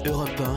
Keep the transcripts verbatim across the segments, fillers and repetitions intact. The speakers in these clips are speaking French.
Europe un,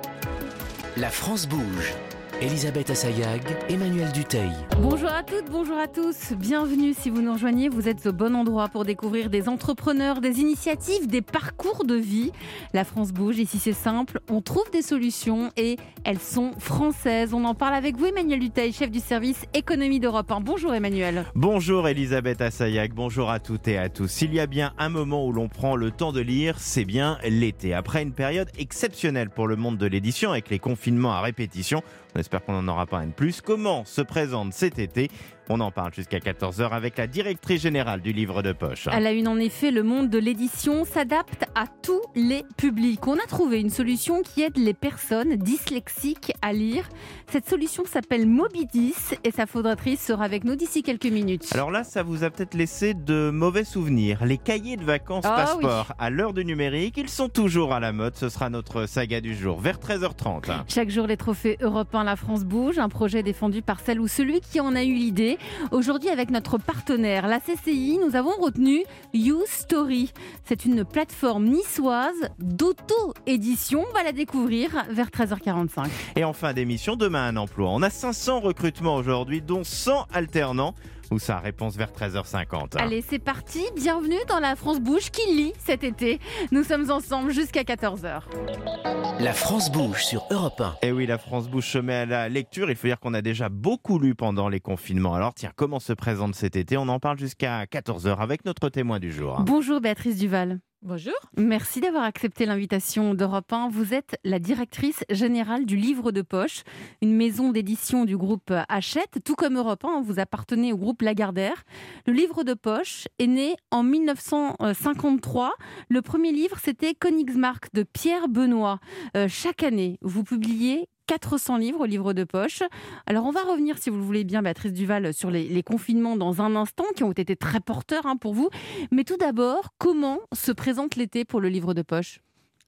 la France bouge. Elisabeth Assayag, Emmanuel Dutheil. Bonjour à toutes, bonjour à tous. Bienvenue si vous nous rejoignez. Vous êtes au bon endroit pour découvrir des entrepreneurs, des initiatives, des parcours de vie. La France bouge. Ici, c'est simple. On trouve des solutions et elles sont françaises. On en parle avec vous, Emmanuel Dutheil, chef du service économie d'Europe un. Bonjour, Emmanuel. Bonjour, Elisabeth Assayag. Bonjour à toutes et à tous. S'il y a bien un moment où l'on prend le temps de lire, c'est bien l'été. Après une période exceptionnelle pour le monde de l'édition avec les confinements à répétition, on espère qu'on n'en aura pas un de plus. Comment se présente cet été ? On en parle jusqu'à quatorze heures avec la directrice générale du livre de poche. À la une, en effet, le monde de l'édition s'adapte à tous les publics. On a trouvé une solution qui aide les personnes dyslexiques à lire. Cette solution s'appelle Mobidis et sa fondatrice sera avec nous d'ici quelques minutes. Alors là, ça vous a peut-être laissé de mauvais souvenirs. Les cahiers de vacances oh, passeport oui. à l'heure du numérique, ils sont toujours à la mode. Ce sera notre saga du jour, vers treize heures trente. Chaque jour, les trophées Europe un, la France bouge, un projet défendu par celle ou celui qui en a eu l'idée. Aujourd'hui, avec notre partenaire, la C C I, nous avons retenu YouStory. C'est une plateforme niçoise d'auto-édition. On va la découvrir vers treize heures quarante-cinq. Et en fin d'émission, demain un emploi. On a cinq cents recrutements aujourd'hui, dont cent alternants. Ou ça, réponse vers treize heures cinquante. Allez, c'est parti. Bienvenue dans la France bouge qui lit cet été. Nous sommes ensemble jusqu'à quatorze heures. La France bouge sur Europe un. Et oui, la France bouge se met à la lecture. Il faut dire qu'on a déjà beaucoup lu pendant les confinements. Alors tiens, comment se présente cet été ? On en parle jusqu'à quatorze heures avec notre témoin du jour. Bonjour Béatrice Duval. Bonjour. Merci d'avoir accepté l'invitation d'Europe un. Vous êtes la directrice générale du livre de poche, une maison d'édition du groupe Hachette. Tout comme Europe un, vous appartenez au groupe Lagardère. Le livre de poche est né en mille neuf cent cinquante-trois. Le premier livre, c'était Königsmarck de Pierre Benoît. Euh, chaque année, vous publiez quatre cents livres, livres de poche. Alors, on va revenir, si vous le voulez bien, Béatrice Duval, sur les, les confinements dans un instant, qui ont été très porteurs hein, pour vous. Mais tout d'abord, comment se présente l'été pour le livre de poche ?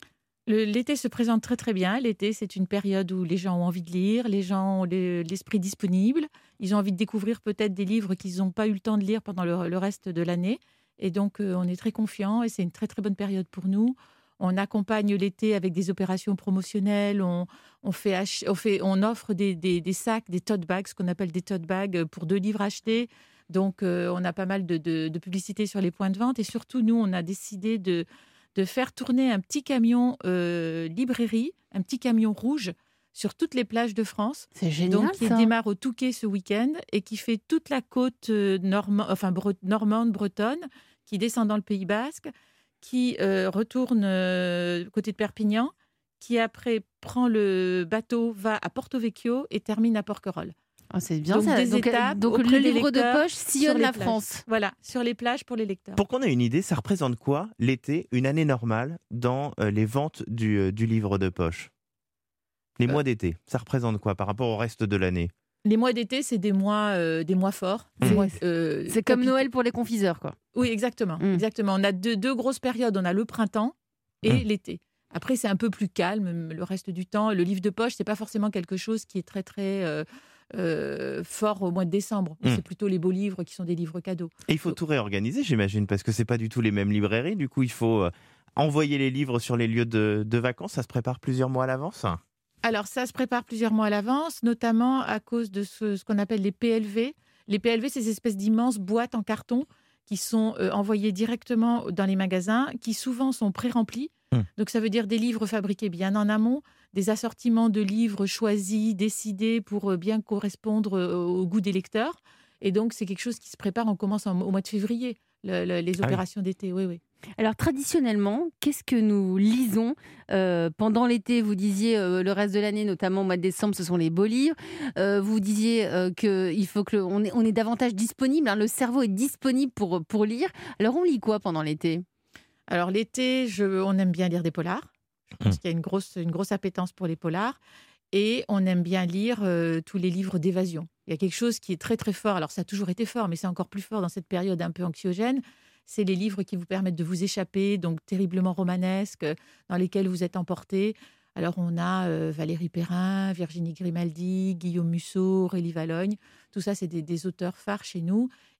Le, l'été se présente très très bien. L'été, c'est une période où les gens ont envie de lire, les gens ont le, l'esprit disponible. Ils ont envie de découvrir peut-être des livres qu'ils n'ont pas eu le temps de lire pendant le, le reste de l'année. Et donc, euh, on est très confiants et c'est une très très bonne période pour nous. On accompagne l'été avec des opérations promotionnelles, on, on, fait, ach- on, fait, on offre des, des, des sacs, des tote bags, ce qu'on appelle des tote bags pour deux livres achetés. Donc, euh, on a pas mal de, de, de publicité sur les points de vente. Et surtout, nous, on a décidé de, de faire tourner un petit camion euh, librairie, un petit camion rouge sur toutes les plages de France. C'est génial, Donc, qui ça. démarre au Touquet ce week-end et qui fait toute la côte euh, norma- enfin, bre- normande, bretonne, qui descend dans le Pays Basque, qui euh, retourne euh, côté de Perpignan, qui après prend le bateau, va à Porto Vecchio et termine à Porquerolles. Oh, c'est bien donc, ça. des Donc, étapes donc auprès le des livre de lecteurs poche sur sillonne les la plages. France. Voilà, sur les plages pour les lecteurs. Pour qu'on ait une idée, ça représente quoi l'été, une année normale, dans euh, les ventes du, euh, du livre de poche ? Les Euh. mois d'été, ça représente quoi par rapport au reste de l'année ? Les mois d'été, c'est des mois, euh, des mois forts. Des C'est- mois, euh, C'est comme capi- Noël pour les confiseurs, quoi. Oui, exactement, Mm. exactement. On a deux, deux grosses périodes. On a le printemps et Mm. l'été. Après, c'est un peu plus calme le reste du temps. Le livre de poche, c'est pas forcément quelque chose qui est très, très euh, euh, fort au mois de décembre. Mm. C'est plutôt les beaux livres qui sont des livres cadeaux. Et il faut tout réorganiser, j'imagine, parce que c'est pas du tout les mêmes librairies. Du coup, il faut euh, envoyer les livres sur les lieux de, de vacances. Ça se prépare plusieurs mois à l'avance. Alors, ça se prépare plusieurs mois à l'avance, notamment à cause de ce, ce qu'on appelle les P L V. Les P L V, c'est ces espèces d'immenses boîtes en carton qui sont euh, envoyées directement dans les magasins, qui souvent sont pré-remplis. Mmh. Donc, ça veut dire des livres fabriqués bien en amont, des assortiments de livres choisis, décidés pour euh, bien correspondre euh, au goût des lecteurs. Et donc, c'est quelque chose qui se prépare. On commence en- au mois de février, le- le- les Ah oui. opérations d'été. Oui, oui. Alors, traditionnellement, qu'est-ce que nous lisons euh, pendant l'été ? Vous disiez euh, le reste de l'année, notamment au mois de décembre, ce sont les beaux livres. Euh, vous disiez euh, qu'il faut que le- on est, on est davantage disponible. Hein, le cerveau est disponible pour, pour lire. Alors, on lit quoi pendant l'été ? Alors l'été, je, on aime bien lire des polars. Je pense Mmh. qu'il y a une grosse, une grosse appétence pour les polars. Et on aime bien lire euh, tous les livres d'évasion. Il y a quelque chose qui est très très fort. Alors ça a toujours été fort, mais c'est encore plus fort dans cette période un peu anxiogène. C'est les livres qui vous permettent de vous échapper, donc terriblement romanesques, dans lesquels vous êtes emporté. Alors on a euh, Valérie Perrin, Virginie Grimaldi, Guillaume Musso, Aurélie Valogne. Tout ça, c'est des, des auteurs phares chez nous.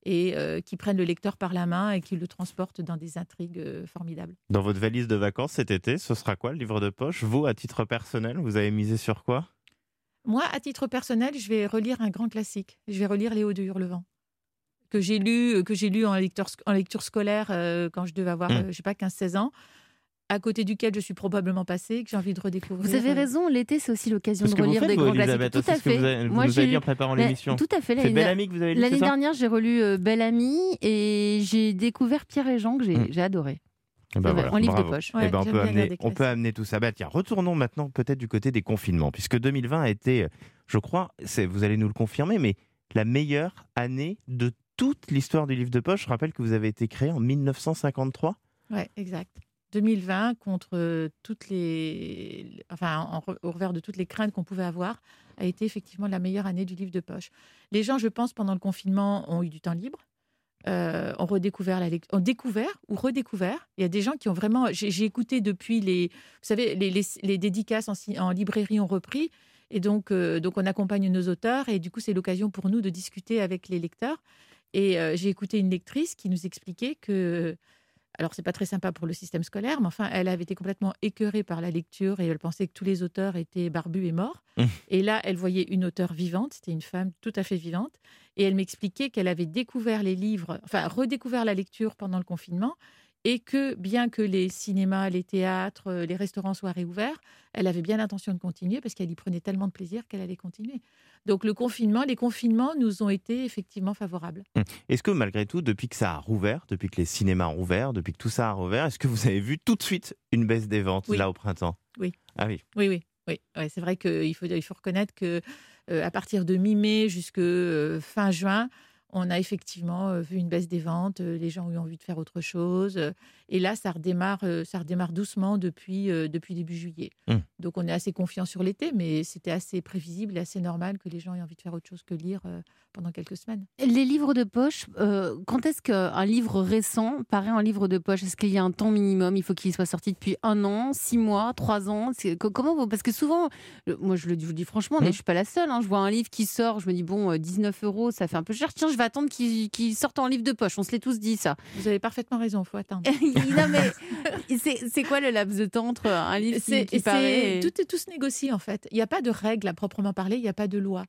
et euh, qui prennent le lecteur par la main et qui le transportent dans des intrigues euh, formidables. Dans votre valise de vacances cet été, ce sera quoi le livre de poche? Vous, à titre personnel, vous avez misé sur quoi? Moi, à titre personnel, je vais relire un grand classique. Je vais relire Léo de Hurlevent, que j'ai lu, que j'ai lu en, lecteur, en lecture scolaire euh, quand je devais avoir, mmh. euh, je sais pas, quinze seize ans, à côté duquel je suis probablement passée, que j'ai envie de redécouvrir. Vous avez raison, l'été, c'est aussi l'occasion de relire faites, des vous, grands Elisabeth, classiques. Tout à fait. Vous, avez, vous Moi, nous avez dit en préparant l'émission. Tout à fait. C'est Belle Amie que vous avez lu, L'année c'est ça dernière, j'ai relu euh, Belle Amie et j'ai découvert Pierre et Jean, que j'ai, mmh. j'ai adoré. Ben voilà, en livre bravo. de poche. Ouais, eh ben on, peut amener, on peut amener tout ça. Bah, tiens, retournons maintenant peut-être du côté des confinements, puisque deux mille vingt a été, je crois, c'est, vous allez nous le confirmer, mais la meilleure année de toute l'histoire du livre de poche. Je rappelle que vous avez été créé en dix-neuf cent cinquante-trois. Oui, exact. deux mille vingt, contre toutes les, enfin, en, au revers de toutes les craintes qu'on pouvait avoir, a été effectivement la meilleure année du livre de poche. Les gens, je pense, pendant le confinement, ont eu du temps libre. Euh, ont redécouvert la lecture, ont découvert ou redécouvert. Il y a des gens qui ont vraiment. J'ai, j'ai écouté depuis les, vous savez, les, les, les dédicaces en, en librairie ont repris, et donc, euh, donc on accompagne nos auteurs, et du coup c'est l'occasion pour nous de discuter avec les lecteurs. Et euh, j'ai écouté une lectrice qui nous expliquait que, alors c'est pas très sympa pour le système scolaire, mais enfin elle avait été complètement écœurée par la lecture et elle pensait que tous les auteurs étaient barbus et morts. Mmh. Et là, elle voyait une auteure vivante, c'était une femme tout à fait vivante. Et elle m'expliquait qu'elle avait découvert les livres, enfin redécouvert la lecture pendant le confinement, et que bien que les cinémas, les théâtres, les restaurants soient réouverts, elle avait bien l'intention de continuer parce qu'elle y prenait tellement de plaisir qu'elle allait continuer. Donc le confinement, les confinements nous ont été effectivement favorables. Est-ce que malgré tout, depuis que ça a rouvert, depuis que les cinémas ont rouvert, depuis que tout ça a rouvert, est-ce que vous avez vu tout de suite une baisse des ventes oui. là au printemps? Oui. Ah oui. Oui, oui, oui. Ouais, c'est vrai qu'il faut, il faut reconnaître que Euh, à partir de mi-mai jusqu'à euh, fin juin, on a effectivement euh, vu une baisse des ventes. Euh, les gens ont eu envie de faire autre chose. Euh, et là, ça redémarre, euh, ça redémarre doucement depuis, euh, depuis début juillet. Mmh. Donc, on est assez confiant sur l'été, mais c'était assez prévisible et assez normal que les gens aient envie de faire autre chose que lire euh, pendant quelques semaines. Les livres de poche, euh, quand est-ce qu'un livre récent paraît en livre de poche? Est-ce qu'il y a un temps minimum? Il faut qu'il soit sorti depuis un an, six mois, trois ans? C'est, comment vous, parce que souvent, moi je, le, je vous dis franchement, mmh. mais je ne suis pas la seule. Hein, je vois un livre qui sort, je me dis bon, dix-neuf euros, ça fait un peu cher. Tiens, je vais attendre qu'il, qu'il sorte en livre de poche. On se l'est tous dit ça. Vous avez parfaitement raison, il faut attendre. Non, mais c'est, c'est quoi le laps de temps entre un livre qui, qui paraît et... tout, tout se négocie en fait. Il n'y a pas de règles à proprement parler, il n'y a pas de loi.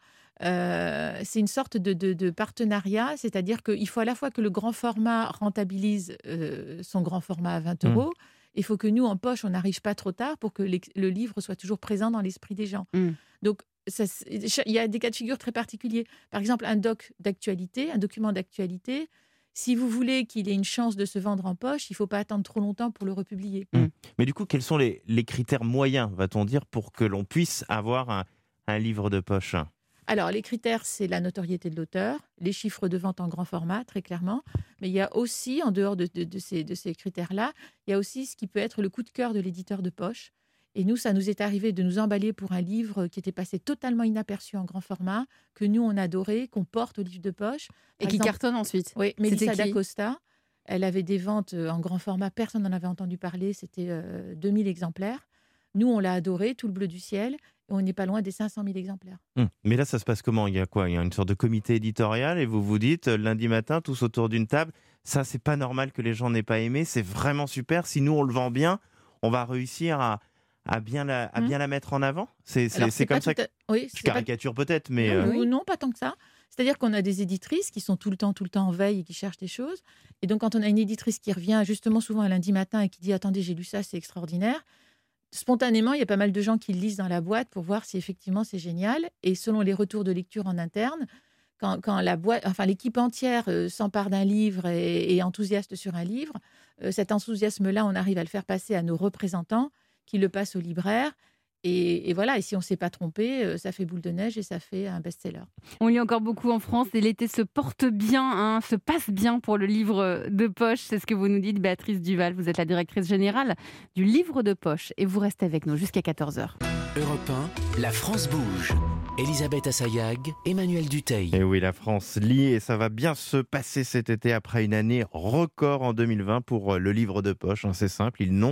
Euh, c'est une sorte de, de, de partenariat, c'est-à-dire qu'il faut à la fois que le grand format rentabilise euh, son grand format à vingt euros, mmh. il faut que nous, en poche, on n'arrive pas trop tard pour que les, le livre soit toujours présent dans l'esprit des gens. Mmh. Donc, ça, il y a des cas de figure très particuliers. Par exemple, un doc d'actualité, un document d'actualité, si vous voulez qu'il ait une chance de se vendre en poche, il ne faut pas attendre trop longtemps pour le republier. Mmh. Mais du coup, quels sont les, les critères moyens, va-t-on dire, pour que l'on puisse avoir un, un livre de poche? Alors, les critères, c'est la notoriété de l'auteur, les chiffres de vente en grand format, très clairement. Mais il y a aussi, en dehors de, de, de, ces, de ces critères-là, il y a aussi ce qui peut être le coup de cœur de l'éditeur de poche. Et nous, ça nous est arrivé de nous emballer pour un livre qui était passé totalement inaperçu en grand format, que nous, on adorait, qu'on porte au livre de poche. Et Par qui exemple, cartonne ensuite. Oui, Mélissa d'Acosta. Elle avait des ventes en grand format, personne n'en avait entendu parler, c'était euh, deux mille exemplaires. Nous, on l'a adoré, tout le bleu du ciel. Et on n'est pas loin des cinq cent mille exemplaires. Hum. Mais là, ça se passe comment? Il y a quoi? Il y a une sorte de comité éditorial et vous vous dites, lundi matin, tous autour d'une table, ça, c'est pas normal que les gens n'aient pas aimé, c'est vraiment super. Si nous, on le vend bien, on va réussir à, à, bien, la, à hum. bien la mettre en avant. C'est, c'est, Alors, c'est, c'est comme ça que... À... Oui, je caricature pas... peut-être, mais... Non, euh... oui. non, pas tant que ça. C'est-à-dire qu'on a des éditrices qui sont tout le temps, tout le temps en veille et qui cherchent des choses. Et donc, quand on a une éditrice qui revient justement souvent un lundi matin et qui dit « Attendez, j'ai lu ça, c'est extraordinaire », spontanément, il y a pas mal de gens qui le lisent dans la boîte pour voir si effectivement c'est génial. Et selon les retours de lecture en interne, quand, quand la boîte, enfin, l'équipe entière euh, s'empare d'un livre et, et est enthousiaste sur un livre, euh, cet enthousiasme-là, on arrive à le faire passer à nos représentants qui le passent aux libraires. Et, et voilà, et si on ne s'est pas trompé, euh, ça fait boule de neige et ça fait un best-seller. On lit encore beaucoup en France et l'été se porte bien, hein, se passe bien pour le livre de poche. C'est ce que vous nous dites, Béatrice Duval. Vous êtes la directrice générale du livre de poche et vous restez avec nous jusqu'à quatorze heures. Europe un, la France bouge. Elisabeth Assayag, Emmanuel Dutheil. Et oui, la France lit et ça va bien se passer cet été après une année record en deux mille vingt pour le livre de poche. C'est simple, ils n'ont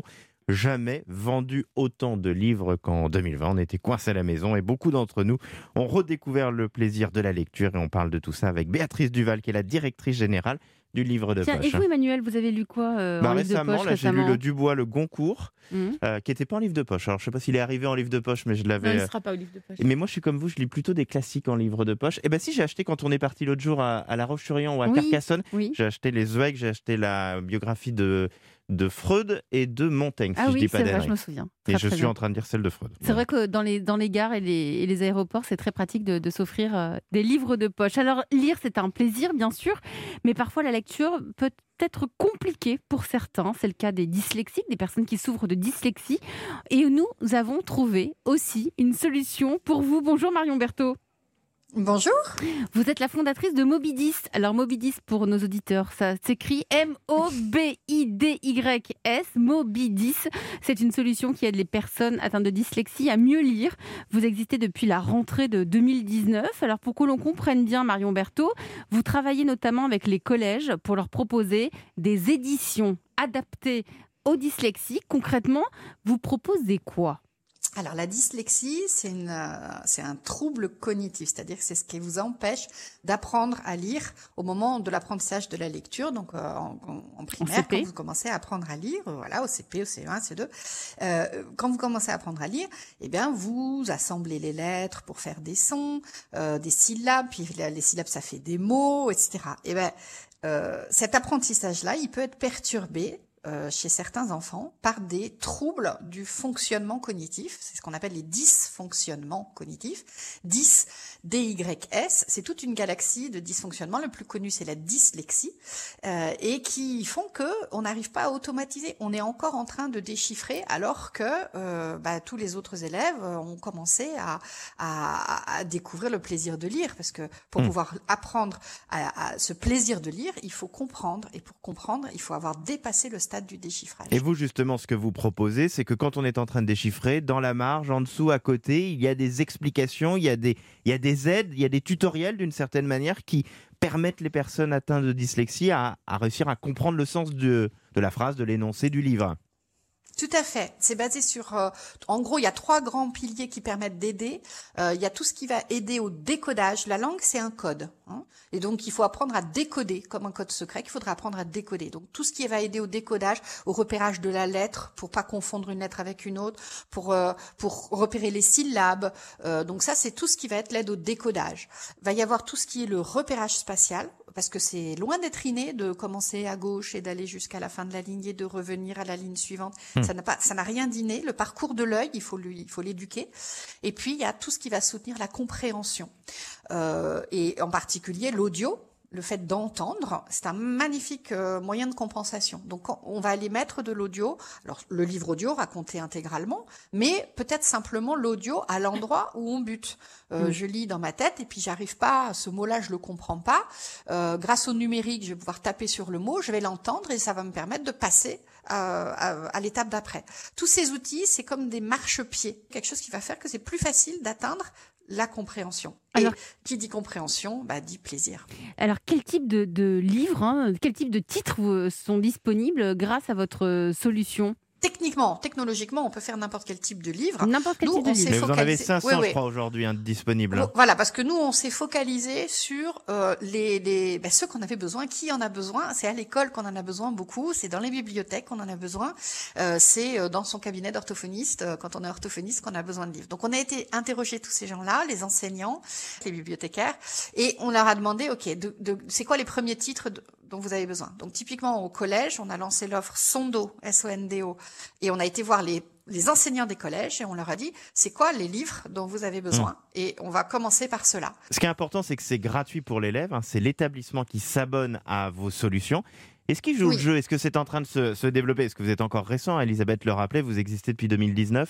jamais vendu autant de livres qu'en deux mille vingt. On était coincés à la maison et beaucoup d'entre nous ont redécouvert le plaisir de la lecture. Et on parle de tout ça avec Béatrice Duval, qui est la directrice générale du livre de Tiens, poche. et vous, Emmanuel, vous avez lu quoi euh, bah en livre de récemment, poche là, j'ai récemment lu le Dubois, le Goncourt, Mmh. euh, qui n'était pas en livre de poche. Alors, je ne sais pas s'il est arrivé en livre de poche, mais je Non, l'avais... il ne sera pas au livre de poche. Mais moi, je suis comme vous, je lis plutôt des classiques en livre de poche. Et bien si, j'ai acheté quand on est parti l'autre jour à, à La Roche-sur-Yon ou à Oui. Carcassonne, Oui. j'ai acheté les Zweig, j'ai acheté la biographie de, de Freud et de Montaigne, si Ah je oui, dis pas c'est vrai, d'annerie. je me souviens. Et Très, je très suis bien. en train de dire celle de Freud. C'est vrai que dans les, dans les gares et les, et les aéroports, c'est très pratique de, de s'offrir euh, des livres de poche. Alors, lire, c'est un plaisir, bien sûr, mais parfois la lecture peut être compliquée pour certains. C'est le cas des dyslexiques, des personnes qui souffrent de dyslexie. Et nous, nous avons trouvé aussi une solution pour vous. Bonjour Marion Berthaud. Bonjour. Vous êtes la fondatrice de Mobidis. Alors Mobidis, pour nos auditeurs, ça s'écrit M O B I D Y S, Mobidis. C'est une solution qui aide les personnes atteintes de dyslexie à mieux lire. Vous existez depuis la rentrée de deux mille dix-neuf. Alors pour que l'on comprenne bien, Marion Berthaud, vous travaillez notamment avec les collèges pour leur proposer des éditions adaptées aux dyslexiques. Concrètement, vous proposez quoi ? Alors la dyslexie, c'est une, euh, c'est un trouble cognitif, c'est-à-dire que c'est ce qui vous empêche d'apprendre à lire au moment de l'apprentissage de la lecture, donc euh, en, en primaire, C P. quand vous commencez à apprendre à lire, euh, voilà, au C P, au C E un, C E deux, euh, quand vous commencez à apprendre à lire, eh bien vous assemblez les lettres pour faire des sons, euh, des syllabes, puis les syllabes ça fait des mots, et cetera. Et ben euh, cet apprentissage-là, il peut être perturbé Euh, chez certains enfants par des troubles du fonctionnement cognitif, c'est ce qu'on appelle les dysfonctionnements cognitifs. dys, D Y S, c'est toute une galaxie de dysfonctionnements. Le plus connu, c'est la dyslexie, euh, et qui font que on n'arrive pas à automatiser. On est encore en train de déchiffrer, alors que euh, bah, tous les autres élèves ont commencé à, à, à découvrir le plaisir de lire, parce que pour mmh. pouvoir apprendre à, à ce plaisir de lire, il faut comprendre, et pour comprendre, il faut avoir dépassé le stade du déchiffrage. Et vous, justement, ce que vous proposez, c'est que quand on est en train de déchiffrer, dans la marge, en dessous, à côté, il y a des explications, il y a des, il y a des aides, il y a des tutoriels d'une certaine manière qui permettent les personnes atteintes de dyslexie à, à réussir à comprendre le sens de, de la phrase, de l'énoncé du livre. Tout à fait. C'est basé sur, euh, en gros, il y a trois grands piliers qui permettent d'aider. Euh, il y a tout ce qui va aider au décodage. La langue, c'est un code, hein, et donc il faut apprendre à décoder comme un code secret qu'il faudra apprendre à décoder. Donc tout ce qui va aider au décodage, au repérage de la lettre, pour pas confondre une lettre avec une autre, pour euh, pour repérer les syllabes. Euh, donc ça, c'est tout ce qui va être l'aide au décodage. Il va y avoir tout ce qui est le repérage spatial, parce que c'est loin d'être inné de commencer à gauche et d'aller jusqu'à la fin de la ligne et de revenir à la ligne suivante. Mmh. Ça n'a pas, ça n'a rien d'inné. Le parcours de l'œil, il faut lui, il faut l'éduquer. Et puis il y a tout ce qui va soutenir la compréhension, euh, et en particulier l'audio. Le fait d'entendre, c'est un magnifique euh, moyen de compensation. Donc, on va aller mettre de l'audio. Alors, le livre audio raconté intégralement, mais peut-être simplement l'audio à l'endroit où on bute. Euh, mmh. Je lis dans ma tête et puis j'arrive pas, ce mot-là, je le comprends pas. Euh, grâce au numérique, je vais pouvoir taper sur le mot, je vais l'entendre et ça va me permettre de passer à, à, à l'étape d'après. Tous ces outils, c'est comme des marchepieds, quelque chose qui va faire que c'est plus facile d'atteindre la compréhension. Alors, et qui dit compréhension, bah, dit plaisir. Alors, quel type de, de livres, hein, quel type de titres sont disponibles grâce à votre solution ? Techniquement, technologiquement, on peut faire n'importe quel type de livre. N'importe quel nous, type de livre. Mais vous en avez cinq cents, oui, oui. je crois, aujourd'hui, hein, disponibles. Voilà, parce que nous, on s'est focalisé sur euh, les, les, ben, ceux qu'on avait besoin. Qui en a besoin ? C'est à l'école qu'on en a besoin beaucoup. C'est dans les bibliothèques qu'on en a besoin. Euh, c'est dans son cabinet d'orthophoniste, euh, quand on est orthophoniste, qu'on a besoin de livres. Donc, on a été interroger tous ces gens-là, les enseignants, les bibliothécaires, et on leur a demandé, ok, de, de, c'est quoi les premiers titres de, dont vous avez besoin. Donc, typiquement, au collège, on a lancé l'offre Sondo, S O N D O, et on a été voir les, les enseignants des collèges et on leur a dit, c'est quoi les livres dont vous avez besoin ? Mmh. Et on va commencer par cela. Ce qui est important, c'est que c'est gratuit pour l'élève, hein, c'est l'établissement qui s'abonne à vos solutions. Est-ce qu'il joue oui. le jeu ? Est-ce que c'est en train de se, se développer ? Est-ce que vous êtes encore récent ? Elisabeth le rappelait, vous existez depuis deux mille dix-neuf.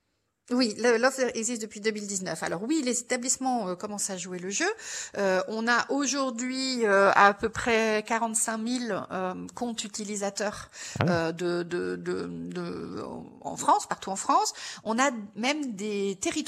Oui, l'offre existe depuis deux mille dix-neuf. Alors oui, les établissements euh, commencent à jouer le jeu. Euh, on a aujourd'hui euh, à peu près quarante-cinq mille euh, comptes utilisateurs ah oui. euh, de, de, de, de, en France, partout en France. On a même des territoires.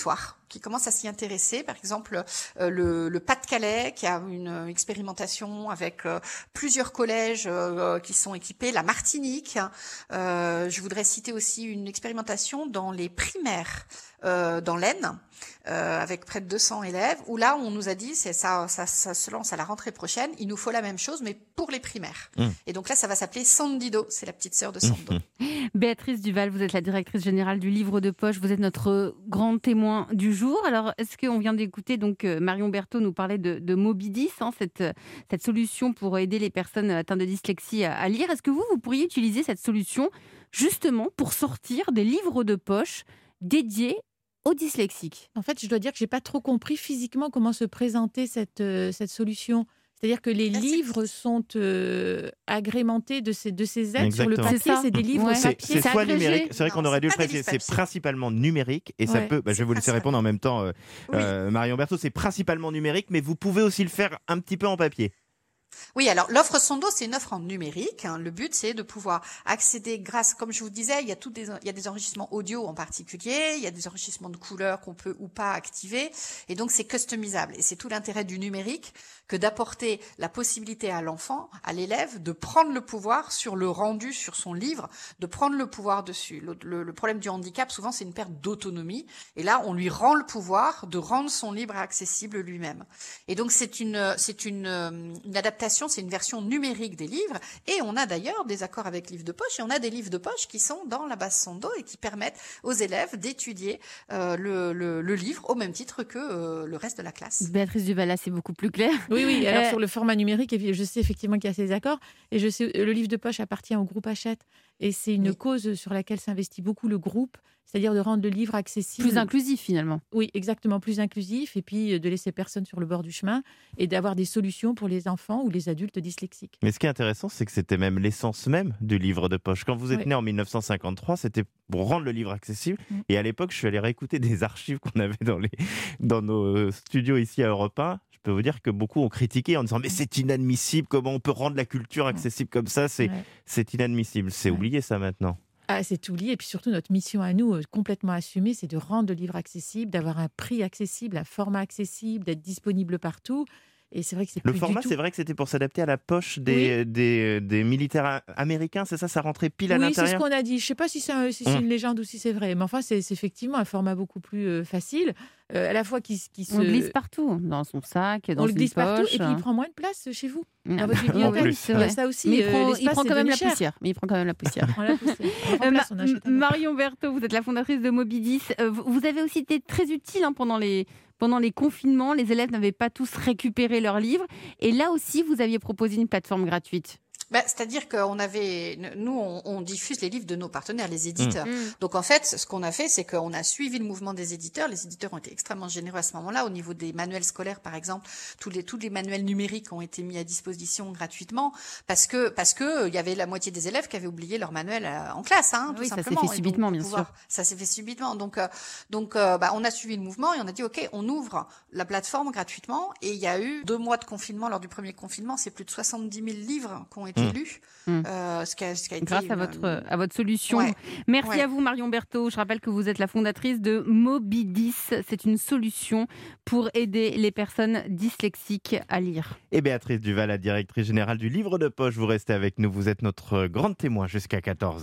qui commencent à s'y intéresser. Par exemple, euh, le, le Pas-de-Calais, qui a une euh, expérimentation avec euh, plusieurs collèges euh, qui sont équipés. La Martinique. Euh, je voudrais citer aussi une expérimentation dans les primaires. Euh, dans l'Aisne, euh, avec près de deux cents élèves, où là, on nous a dit, c'est ça, ça, ça se lance à la rentrée prochaine, il nous faut la même chose, mais pour les primaires. Mmh. Et donc là, ça va s'appeler Sandido, c'est la petite sœur de Sando. Mmh. Béatrice Duval, vous êtes la directrice générale du livre de poche, vous êtes notre grand témoin du jour. Alors, est-ce qu'on vient d'écouter, donc Marion Berthaud nous parlait de, de Mobidis, hein, cette, cette solution pour aider les personnes atteintes de dyslexie à, à lire. Est-ce que vous, vous pourriez utiliser cette solution justement pour sortir des livres de poche dédiés aux dyslexiques? En fait, je dois dire que je n'ai pas trop compris physiquement comment se présentait cette, euh, cette solution. C'est-à-dire que les Là, livres sont euh, agrémentés de ces, de ces aides. Exactement. Sur le papier, C'est, c'est des livres Ouais. C'est, papier. c'est C'est soit agrégé. numérique, c'est vrai qu'on Non, aurait c'est dû le pas des préciser, livres c'est papier. principalement numérique et ça Ouais. peut, bah, je vais C'est vous laisser principalement. répondre en même temps, euh, Oui. euh, Marion Berthaud, c'est principalement numérique, mais vous pouvez aussi le faire un petit peu en papier. Oui, alors l'offre Sando, c'est une offre en numérique. Hein. Le but, c'est de pouvoir accéder grâce, comme je vous disais, il y a tout des, il y a des enregistrements audio en particulier, il y a des enregistrements de couleurs qu'on peut ou pas activer, et donc c'est customisable. Et c'est tout l'intérêt du numérique que d'apporter la possibilité à l'enfant, à l'élève, de prendre le pouvoir sur le rendu, sur son livre, de prendre le pouvoir dessus. Le, le, le problème du handicap, souvent, c'est une perte d'autonomie. Et là, on lui rend le pouvoir de rendre son livre accessible lui-même. Et donc, c'est une, c'est une, une adaptation, c'est une version numérique des livres. Et on a d'ailleurs des accords avec livres de poche, et on a des livres de poche qui sont dans la base Sando et qui permettent aux élèves d'étudier euh, le, le, le livre au même titre que euh, le reste de la classe. Béatrice Duval, là, c'est beaucoup plus clair. Oui, oui. Alors, Euh, sur le format numérique, je sais effectivement qu'il y a ces accords. Et je sais, le livre de poche appartient au groupe Hachette. Et c'est une Oui. cause sur laquelle s'investit beaucoup le groupe, c'est-à-dire de rendre le livre accessible. Plus inclusif, finalement. Oui, exactement, plus inclusif. Et puis de laisser personne sur le bord du chemin et d'avoir des solutions pour les enfants ou les adultes dyslexiques. Mais ce qui est intéressant, c'est que c'était même l'essence même du livre de poche. Quand vous êtes Oui. né en mille neuf cent cinquante-trois, c'était pour rendre le livre accessible. Mm. Et à l'époque, je suis allé réécouter des archives qu'on avait dans, les, dans nos studios ici à Europe un. Je peux vous dire que beaucoup ont critiqué en disant « Mais c'est inadmissible, comment on peut rendre la culture accessible comme ça, c'est, Ouais. c'est inadmissible ». C'est Ouais. oublié ça maintenant. Ah, c'est tout lié. Et puis surtout, notre mission à nous, euh, complètement assumée, c'est de rendre le livre accessible, d'avoir un prix accessible, un format accessible, d'être disponible partout. Et c'est vrai que c'est Le plus format, du tout... c'est vrai que c'était pour s'adapter à la poche des, des, des militaires a- américains, c'est ça, ça rentrait pile à Oui, c'est ce l'intérieur. qu'on a dit. Je ne sais pas si c'est, un- si c'est Hum. une légende ou si c'est vrai. Mais enfin, c'est, c'est effectivement un format beaucoup plus euh, facile, euh, à la fois qui, qui se... On le glisse partout, dans son sac, dans On le une glisse partout poche. et puis il prend moins de place chez vous. Ah, À votre bah, bibliothèque. plus. c'est Il y a vrai. ça aussi. Mais il euh, prend, il l'espace prend est quand même devenu la cher. poussière. Mais il prend quand même la poussière. Il prend la poussière. On Euh, remplace, on Ma- achète un autre. Marion Berthaud, vous êtes la fondatrice de Mobidis. Euh, vous vous avez aussi été très utile hein, pendant, les, pendant les confinements. Les élèves n'avaient pas tous récupéré leurs livres. Et là aussi, vous aviez proposé une plateforme gratuite. Ben, c'est-à-dire qu'on avait, nous, on, on diffuse les livres de nos partenaires, les éditeurs. Mmh. Donc en fait, ce qu'on a fait, c'est qu'on a suivi le mouvement des éditeurs. Les éditeurs ont été extrêmement généreux à ce moment-là. Au niveau des manuels scolaires, par exemple, tous les tous les manuels numériques ont été mis à disposition gratuitement parce que parce que il y avait la moitié des élèves qui avaient oublié leur manuel euh, en classe, hein, tout Oui, ça s'est simplement. fait Et donc, subitement, pour bien pouvoir- sûr. Ça s'est fait subitement. Donc euh, donc euh, bah, on a suivi le mouvement et on a dit ok, on ouvre la plateforme gratuitement. Et il y a eu deux mois de confinement lors du premier confinement. C'est plus de soixante-dix mille livres qui ont été Mmh. lus. Mmh. Euh, ce qui a, ce qui a été Grâce à une- votre, à votre solution. Ouais. Merci Ouais. à vous, Marion Berthaud. Je rappelle que vous êtes la fondatrice de Mobidis. C'est une solution pour aider les personnes dyslexiques à lire. Et Béatrice Duval, la directrice générale du livre de poche, vous restez avec nous, vous êtes notre grande témoin jusqu'à quatorze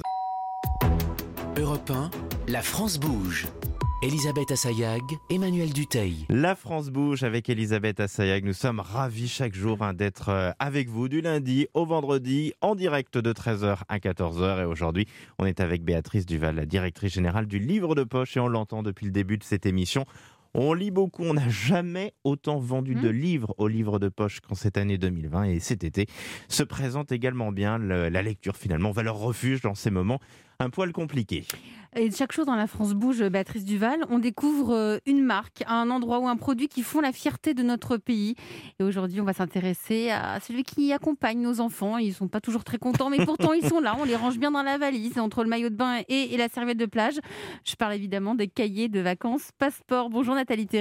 heures. Europe un, la France bouge. Elisabeth Assayag, Emmanuel Duteil. La France bouge avec Elisabeth Assayag. Nous sommes ravis chaque jour hein, d'être euh, avec vous du lundi au vendredi en direct de treize heures à quatorze heures. Et aujourd'hui, on est avec Béatrice Duval, la directrice générale du livre de poche. Et on l'entend depuis le début de cette émission. On lit beaucoup, on n'a jamais autant vendu de livres au livre de poche qu'en cette année deux mille vingt. Et cet été se présente également bien le- la lecture finalement, valeur refuge dans ces moments un poil compliqués. Et chaque jour dans la France bouge, Béatrice Duval, on découvre euh, une marque, un endroit ou un produit qui font la fierté de notre pays. Et aujourd'hui, on va s'intéresser à celui qui accompagne nos enfants. Ils ne sont pas toujours très contents, mais pourtant ils sont là. On les range bien dans la valise, entre le maillot de bain et, et la serviette de plage. Je parle évidemment des cahiers de vacances Passeport. Bonjour Nathalie Théré.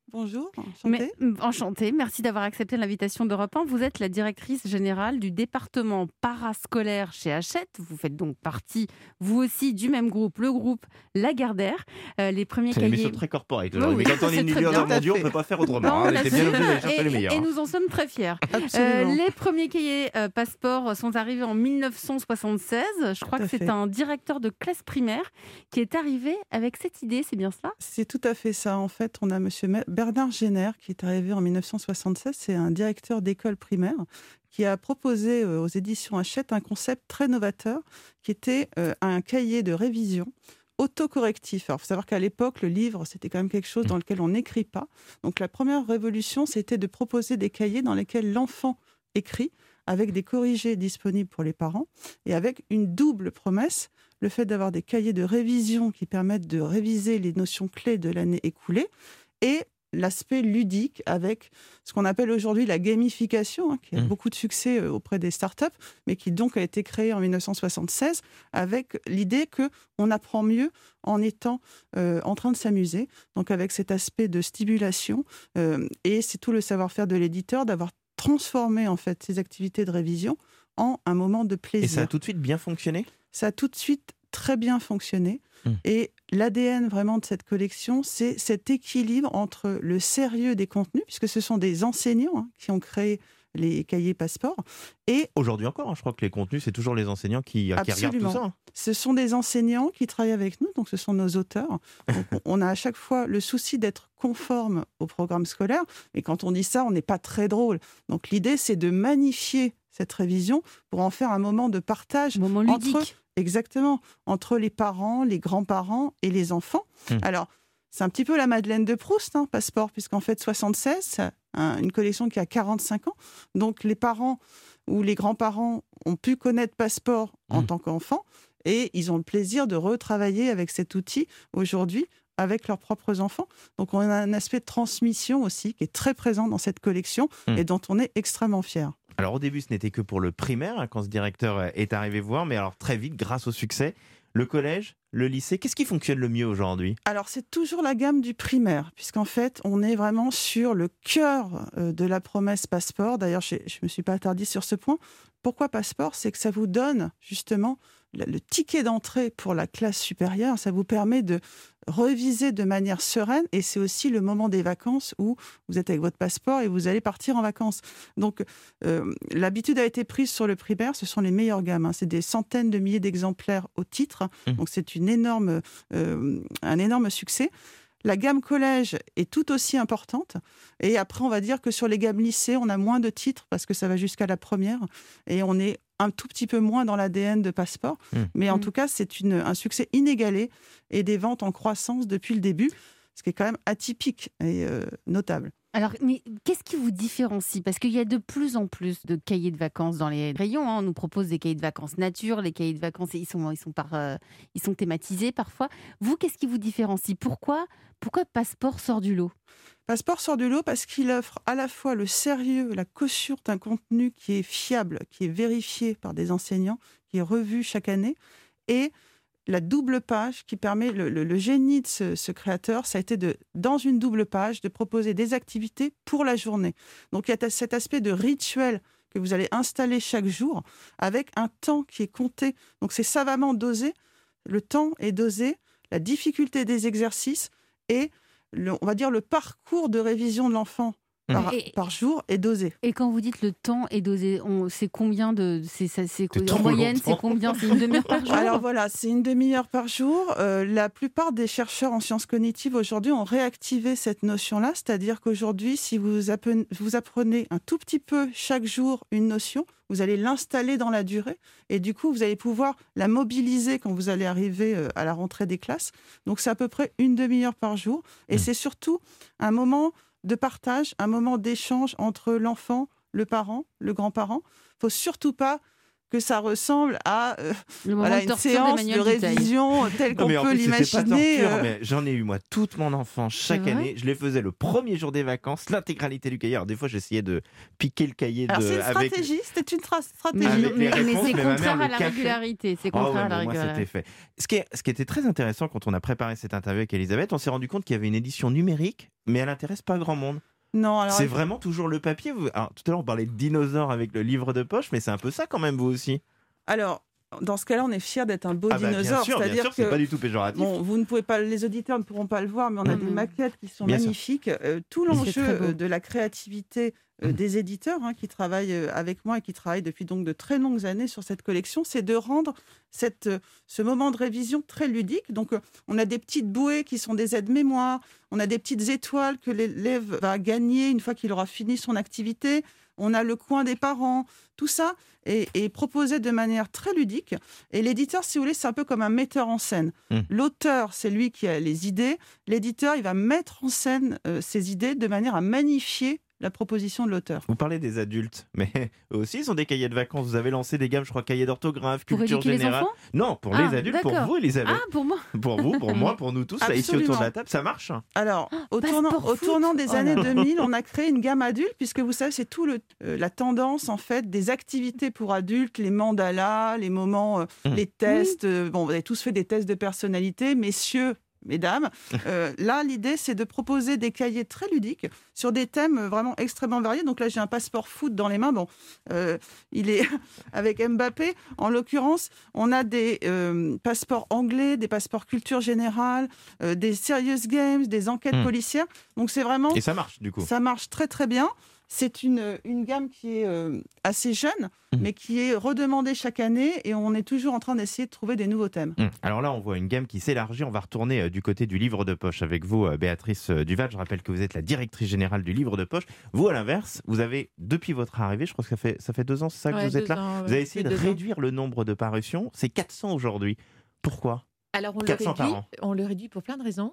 Bonjour, enchantée. Mais, enchantée, merci d'avoir accepté l'invitation d'Europe un. Vous êtes la directrice générale du département parascolaire chez Hachette. Vous faites donc partie, vous aussi, du même groupe, le groupe Lagardère. Euh, les premiers C'est cahiers... une émission très corporate. Oui, oui, Mais quand on est c'est une très leader bien. mondiaux, on ne peut pas faire autrement. Non, hein. Elle là, était bien c'est- obligée d'aller chercher et, les meilleurs. et hein. nous en sommes très fiers. Absolument. Euh, les premiers cahiers euh, passeports sont arrivés en mille neuf cent soixante-seize. Je crois Tout à que c'est fait. un directeur de classe primaire qui est arrivé avec cette idée, c'est bien cela ? C'est tout à fait ça. En fait, on a monsieur Me- Bernard Jenner qui est arrivé en mille neuf cent soixante-seize. C'est un directeur d'école primaire qui a proposé euh, aux éditions Hachette un concept très novateur qui était euh, un cahier de révision autocorrectif. Alors, il faut savoir qu'à l'époque, le livre, c'était quand même quelque chose dans lequel on n'écrit pas. Donc, la première révolution, c'était de proposer des cahiers dans lesquels l'enfant écrit, avec des corrigés disponibles pour les parents, et avec une double promesse, le fait d'avoir des cahiers de révision qui permettent de réviser les notions clés de l'année écoulée, et l'aspect ludique avec ce qu'on appelle aujourd'hui la gamification, hein, qui a Mmh. beaucoup de succès euh, auprès des startups, mais qui donc a été créée en mille neuf cent soixante-seize avec l'idée qu'on apprend mieux en étant euh, en train de s'amuser, donc avec cet aspect de stimulation, euh, et c'est tout le savoir-faire de l'éditeur d'avoir transformé en fait ces activités de révision en un moment de plaisir. Et ça a tout de suite bien fonctionné ? Ça a tout de suite très bien fonctionné. Mmh. Et l'A D N vraiment de cette collection, c'est cet équilibre entre le sérieux des contenus, puisque ce sont des enseignants hein, qui ont créé les cahiers passeports, et Aujourd'hui encore, hein, je crois que les contenus, c'est toujours les enseignants qui, euh, qui regardent tout Absolument. ça. hein. ce sont des enseignants qui travaillent avec nous, donc ce sont nos auteurs. Donc, on a à chaque fois le souci d'être conforme au programme scolaire, et quand on dit ça, on n'est pas très drôle. Donc l'idée, c'est de magnifier cette révision pour en faire un moment de partage Moment entre ludique. Exactement, entre les parents, les grands-parents et les enfants. Mmh. Alors, c'est un petit peu la Madeleine de Proust, hein, Passeport, puisqu'en fait, soixante-seize, c'est un- une collection qui a quarante-cinq ans. Donc, les parents ou les grands-parents ont pu connaître Passeport en Mmh. tant qu'enfants, et ils ont le plaisir de retravailler avec cet outil aujourd'hui avec leurs propres enfants. Donc, on a un aspect de transmission aussi qui est très présent dans cette collection Mmh. et dont on est extrêmement fiers. Alors au début, ce n'était que pour le primaire, hein, quand ce directeur euh, est arrivé voir, mais alors très vite, grâce au succès, le collège, le lycée, qu'est-ce qui fonctionne le mieux aujourd'hui ? Alors, c'est toujours la gamme du primaire, puisqu'en fait, on est vraiment sur le cœur euh, de la promesse Passeport. D'ailleurs, je ne me suis pas attardée sur ce point. Pourquoi Passeport ? C'est que ça vous donne justement le, le ticket d'entrée pour la classe supérieure. Ça vous permet de reviser de manière sereine, et c'est aussi le moment des vacances où vous êtes avec votre passeport et vous allez partir en vacances. Donc, euh, l'habitude a été prise sur le primaire. Ce sont les meilleures gammes, hein. C'est des centaines de milliers d'exemplaires au titre. Mmh. Donc, c'est une énorme, euh, un énorme succès. La gamme collège est tout aussi importante. Et après, on va dire que sur les gammes lycée, on a moins de titres parce que ça va jusqu'à la première. Et on est un tout petit peu moins dans l'A D N de Passeport. Mmh. Mais en Mmh. tout cas, c'est une, un succès inégalé et des ventes en croissance depuis le début, ce qui est quand même atypique et euh, notable. Alors, mais qu'est-ce qui vous différencie ? Parce qu'il y a de plus en plus de cahiers de vacances dans les rayons. Hein. On nous propose des cahiers de vacances nature, les cahiers de vacances, ils sont, ils sont, par, euh, ils sont thématisés parfois. Vous, qu'est-ce qui vous différencie ? Pourquoi, pourquoi Passeport sort du lot ? Passeport sort du lot parce qu'il offre à la fois le sérieux, la caution d'un contenu qui est fiable, qui est vérifié par des enseignants, qui est revu chaque année, et la double page qui permet, le, le, le génie de ce, ce créateur, ça a été de, dans une double page, de proposer des activités pour la journée. Donc il y a cet aspect de rituel que vous allez installer chaque jour avec un temps qui est compté. Donc c'est savamment dosé, le temps est dosé, la difficulté des exercices et le, on va dire le parcours de révision de l'enfant par, Et- par jour est dosé. Et quand vous dites le temps est dosé, on, c'est combien de... C'est, ça, c'est, C'est en trop moyenne, longtemps. c'est combien ? C'est une demi-heure par jour ? Alors voilà, c'est une demi-heure par jour. Euh, la plupart des chercheurs en sciences cognitives aujourd'hui ont réactivé cette notion-là, c'est-à-dire qu'aujourd'hui, si vous apprenez, vous apprenez un tout petit peu chaque jour une notion, vous allez l'installer dans la durée et du coup, vous allez pouvoir la mobiliser quand vous allez arriver euh, à la rentrée des classes. Donc c'est à peu près une demi-heure par jour et Mmh. c'est surtout un moment de partage, un moment d'échange entre l'enfant, le parent, le grand-parent. Il ne faut surtout pas que ça ressemble à euh, Le moment voilà, de une torture séance d'Emmanuel de Dutheil. révision telle Non, qu'on mais en peut plus, c'était pas l'imaginer. torture, euh, mais j'en ai eu moi toute mon enfance chaque C'est vrai année. Je les faisais le premier jour des vacances, l'intégralité du cahier. Alors des fois, j'essayais de piquer le cahier de. Alors c'est une avec- stratégie, c'était une tra- stratégie. Mais, Avec mais- les mais réponses, c'est mais ma contraire mère, à le la café. régularité. C'est Ah ouais, contraire à la mais moi, régularité. c'était fait. Ce qui, est, ce qui était très intéressant quand on a préparé cette interview avec Elisabeth, on s'est rendu compte qu'il y avait une édition numérique, mais elle n'intéresse pas grand monde. Non, alors C'est vraiment toujours le papier. Vous... Alors, tout à l'heure, on parlait de dinosaures avec le livre de poche, mais c'est un peu ça quand même, vous aussi. alors dans ce cas-là, on est fiers d'être un beau Ah bah, bien dinosaure, sûr, bien c'est-à-dire sûr, que c'est pas du tout péjoratif. bon, vous ne pouvez pas, les auditeurs ne pourront pas le voir, mais on a Mhm. des maquettes qui sont Bien sûr. magnifiques. Euh, tout C'est l'enjeu très beau. euh, de la créativité euh, Mhm. des éditeurs hein, qui travaillent euh, avec moi et qui travaillent depuis donc de très longues années sur cette collection, c'est de rendre cette, euh, ce moment de révision très ludique. Donc, euh, on a des petites bouées qui sont des aides-mémoires, on a des petites étoiles que l'élève va gagner une fois qu'il aura fini son activité. On a le coin des parents, tout ça est, est proposé de manière très ludique. Et l'éditeur, si vous voulez, c'est un peu comme un metteur en scène. Mm. L'auteur, c'est lui qui a les idées. L'éditeur, il va mettre en scène euh, ses idées de manière à magnifier la proposition de l'auteur. Vous parlez des adultes, mais eux aussi, ils ont des cahiers de vacances. Vous avez lancé des gammes, je crois, cahiers d'orthographe, Pour culture éduquer les générale. enfants Non, pour Ah, les adultes, pour d'accord. vous, Elisabeth. Ah, pour moi Pour vous, pour moi, pour nous tous, là, ici autour de Absolument. la table, ça marche. Alors, au, Passeport tournant, au foot. tournant des Oh là années là. deux mille, on a créé une gamme adulte, puisque vous savez, c'est tout le, euh, la tendance, en fait, des activités pour adultes, les mandalas, les moments, euh, Mmh. les tests. euh, bon, vous avez tous fait des tests de personnalité, messieurs, mesdames. Euh, là, l'idée, c'est de proposer des cahiers très ludiques sur des thèmes vraiment extrêmement variés. Donc là, j'ai un passeport foot dans les mains. Bon, euh, il est avec Mbappé. En l'occurrence, on a des euh, passeports anglais, des passeports culture générale, euh, des serious games, des enquêtes Hmm. policières. Donc c'est vraiment, Et ça marche, du coup. ça marche très très bien. C'est une, une gamme qui est euh, assez jeune, Mhm. mais qui est redemandée chaque année et on est toujours en train d'essayer de trouver des nouveaux thèmes. Hum. Alors là, on voit une gamme qui s'élargit. On va retourner euh, du côté du livre de poche avec vous, euh, Béatrice euh, Duval. Je rappelle que vous êtes la directrice générale du livre de poche. Vous, à l'inverse, vous avez, depuis votre arrivée, je crois que ça fait, ça fait deux ans, c'est ça que Ouais, vous êtes deux là, ans, vous ouais, avez essayé de plus de deux ans. réduire le nombre de parutions. C'est quatre cents aujourd'hui. Pourquoi Alors, on le, quatre cents par réduit, an. on le réduit pour plein de raisons.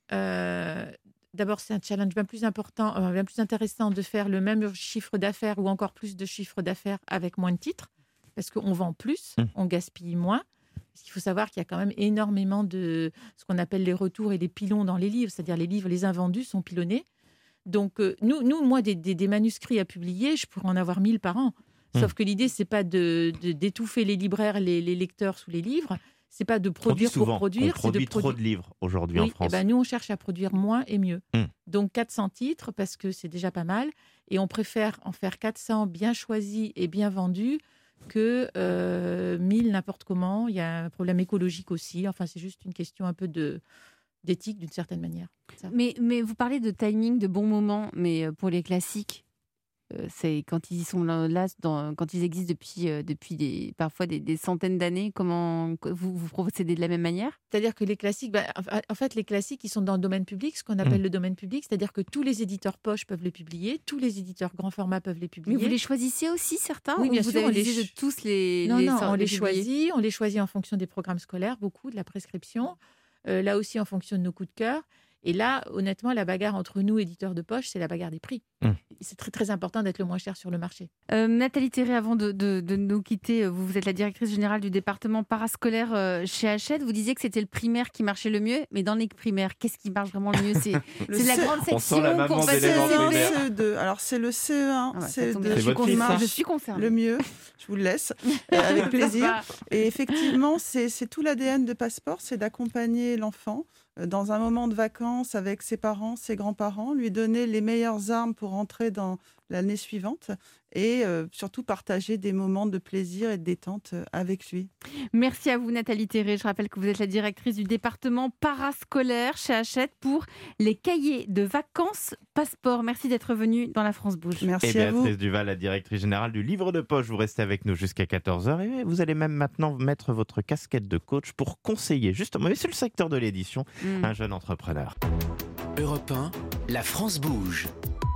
Euh, D'abord, c'est un challenge bien plus important, euh, bien plus intéressant de faire le même chiffre d'affaires ou encore plus de chiffre d'affaires avec moins de titres, parce qu'on vend plus, Mmh. on gaspille moins. Parce qu'il faut savoir qu'il y a quand même énormément de ce qu'on appelle les retours et les pilons dans les livres, c'est-à-dire les livres, les invendus sont pilonnés. Donc, euh, nous, nous, moi, des, des- des manuscrits à publier, je pourrais en avoir mille par an. Sauf Mmh. que l'idée, c'est pas de, de- d'étouffer les libraires, les, les lecteurs sous les livres. C'est pas de On dit produire souvent pour produire, qu'on c'est de produit trop produire. de livres aujourd'hui Oui, en France. eh ben, nous, on cherche à produire moins et mieux. Hmm. Donc, quatre cents titres, parce que c'est déjà pas mal. Et on préfère en faire quatre cents bien choisis et bien vendus que euh, mille n'importe comment. Il y a un problème écologique aussi. Enfin, c'est juste une question un peu de, d'éthique, d'une certaine manière. Ça. mais, mais vous parlez de timing, de bon moment, mais euh, pour les classiques, euh, c'est quand ils y sont là, là, dans- quand ils existent depuis, euh, depuis des, parfois des, des centaines d'années, comment vous, vous procédez de la même manière? C'est-à-dire que les classiques, bah, en- en fait, les classiques, ils sont dans le domaine public, ce qu'on appelle Hmm. le domaine public. C'est-à-dire que tous les éditeurs poche peuvent les publier, tous les éditeurs grand format peuvent les publier. Mais vous les choisissez aussi, certains? Oui, ou bien vous sûr, avez on les décidé ch- de tous les Non, les non, sor- on les publier choisit. On les choisit en fonction des programmes scolaires, beaucoup, de la prescription. Euh, là aussi, en fonction de nos coups de cœur. Et là, honnêtement, la bagarre entre nous, éditeurs de poche, c'est la bagarre des prix. Mmh. C'est très, très important d'être le moins cher sur le marché. Euh, Nathalie Théré, avant de, de- de nous quitter, vous, vous êtes la directrice générale du département parascolaire euh, chez Hachette. Vous disiez que c'était le primaire qui marchait le mieux, mais dans les primaires, qu'est-ce qui marche vraiment le mieux? C'est Le c'est la C- grande On section sent la maman pour passer d'élève en C E un, primaire. C E deux. Alors c'est le C E un, Ah ouais, ça C E tombe deux bien. C'est Je suis votre fils, concernée. ça Je suis concernée. le mieux. Je vous le laisse euh, avec plaisir. Et effectivement, c'est c'est tout l'A D N de Passeport, c'est d'accompagner l'enfant euh, dans un moment de vacances avec ses parents, ses grands-parents, lui donner les meilleures armes pour entrer dans l'année suivante et euh, surtout partager des moments de plaisir et de détente euh, avec lui. Merci à vous, Nathalie Théré. Je rappelle que vous êtes la directrice du département parascolaire chez Hachette pour les cahiers de vacances Passeport. Merci d'être venue dans La France Bouge. Merci Et à vous. Béatrice Duval, la directrice générale du livre de poche. Vous restez avec nous jusqu'à quatorze heures et vous allez même maintenant mettre votre casquette de coach pour conseiller justement, mais sur le secteur de l'édition, Mm. un jeune entrepreneur. Europe un, la France bouge.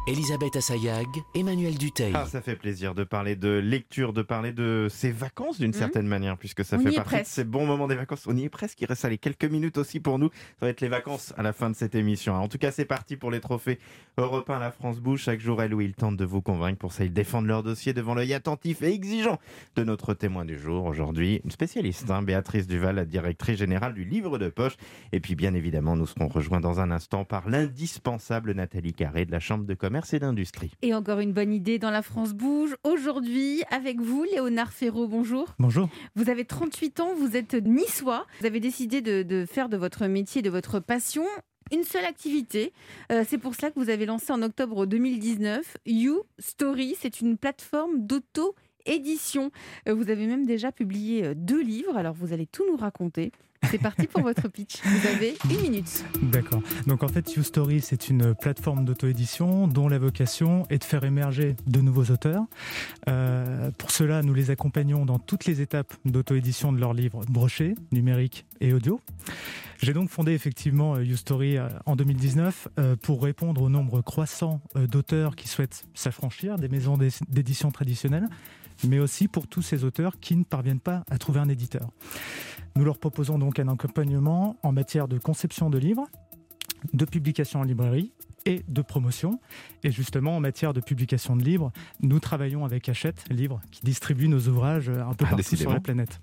Elisabeth Assayag, Emmanuel Dutheil. Ah, ça fait plaisir de parler de lecture, de parler de ses vacances d'une mmh. certaine manière, puisque ça On fait y est partie presque. de ces bons moments des vacances. On y est presque, il reste allez, quelques minutes aussi pour nous. Ça va être les vacances à la fin de cette émission. En tout cas, c'est parti pour les trophées Europe un, la France bouge. Chaque jour, elle ou il tente de vous convaincre. Pour ça, ils défendent leur dossier devant l'œil attentif et exigeant de notre témoin du jour. Aujourd'hui, une spécialiste, hein, Béatrice Duval, la directrice générale du livre de poche. Et puis, bien évidemment, nous serons rejoints dans un instant par l'indispensable Nathalie Carré de la Chambre de commerce et d'industrie. Et encore une bonne idée dans la France bouge. Aujourd'hui, avec vous, Léonard Ferraud, bonjour. Bonjour. Vous avez trente-huit ans, vous êtes niçois. Vous avez décidé de, de faire de votre métier, de votre passion, une seule activité. Euh, c'est pour cela que vous avez lancé en octobre deux mille dix-neuf You Story. C'est une plateforme d'auto-édition. Euh, vous avez même déjà publié deux livres. Alors, vous allez tout nous raconter. C'est parti pour votre pitch. Vous avez une minute. D'accord. Donc en fait, YouStory, c'est une plateforme d'auto-édition dont la vocation est de faire émerger de nouveaux auteurs. Euh, pour cela, nous les accompagnons dans toutes les étapes d'auto-édition de leurs livres brochés, numériques et audio. J'ai donc fondé effectivement YouStory en deux mille dix-neuf euh, pour répondre au nombre croissant euh, d'auteurs qui souhaitent s'affranchir des maisons d'édition traditionnelles, mais aussi pour tous ces auteurs qui ne parviennent pas à trouver un éditeur. Nous leur proposons donc un accompagnement en matière de conception de livres, de publication en librairie et de promotion. Et justement, en matière de publication de livres, nous travaillons avec Hachette Livres, qui distribue nos ouvrages un peu ah, partout décidément. sur la planète.